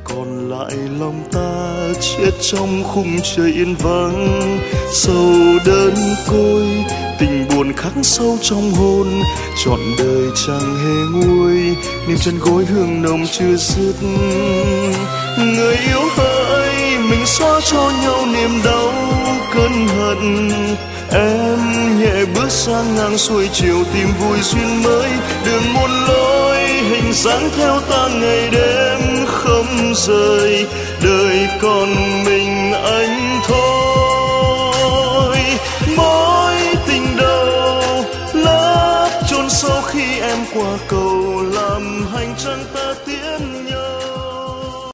còn lại lòng ta chết trong khung trời yên vắng. Sầu đơn côi, tình buồn khắc sâu trong hồn, trọn đời chẳng hề nguôi, niềm chân gối hương nồng chưa dứt. Người yêu hỡi, mình xóa cho nhau niềm đau cơn hận. Em nhẹ bước sang ngang xuôi chiều tìm vui duyên mới, đường muôn lối hình dáng theo ta ngày đêm không rời. Đời còn mình anh